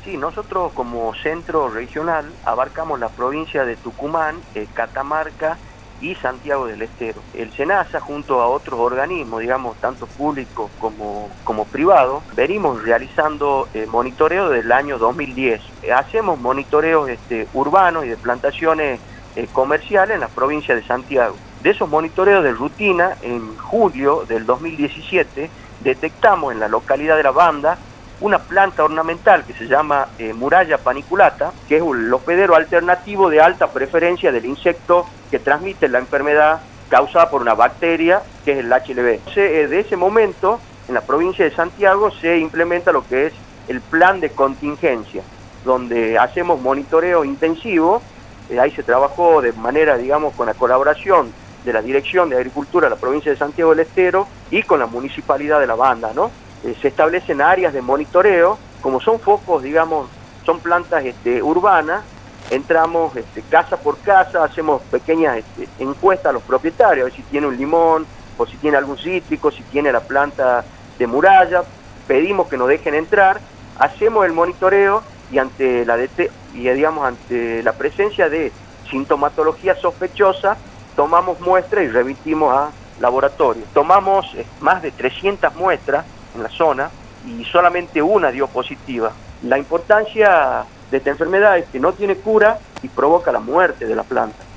Sí, nosotros como centro regional abarcamos la provincia de Tucumán, Catamarca y Santiago del Estero. El SENASA, junto a otros organismos, digamos, tanto públicos como privados, venimos realizando monitoreo del año 2010. Hacemos monitoreos urbanos y de plantaciones comerciales en la provincia de Santiago. De esos monitoreos de rutina, en julio del 2017, detectamos en la localidad de La Banda una planta ornamental que se llama muralla paniculata, que es un hospedero alternativo de alta preferencia del insecto que transmite la enfermedad causada por una bacteria que es el HLV. De ese momento, en la provincia de Santiago se implementa lo que es el plan de contingencia, donde hacemos monitoreo intensivo. Ahí se trabajó de manera, digamos, con la colaboración de la Dirección de Agricultura de la provincia de Santiago del Estero y con la Municipalidad de La Banda, ¿no? Se establecen áreas de monitoreo, como son focos, digamos, son plantas urbanas, entramos casa por casa, hacemos pequeñas encuestas a los propietarios, a ver si tiene un limón, o si tiene algún cítrico, si tiene la planta de muralla, pedimos que nos dejen entrar, hacemos el monitoreo y ante la presencia de sintomatología sospechosa, tomamos muestras y remitimos a laboratorio. Tomamos más de 300 muestras en la zona y solamente una dio positiva. La importancia de esta enfermedad es que no tiene cura y provoca la muerte de la planta.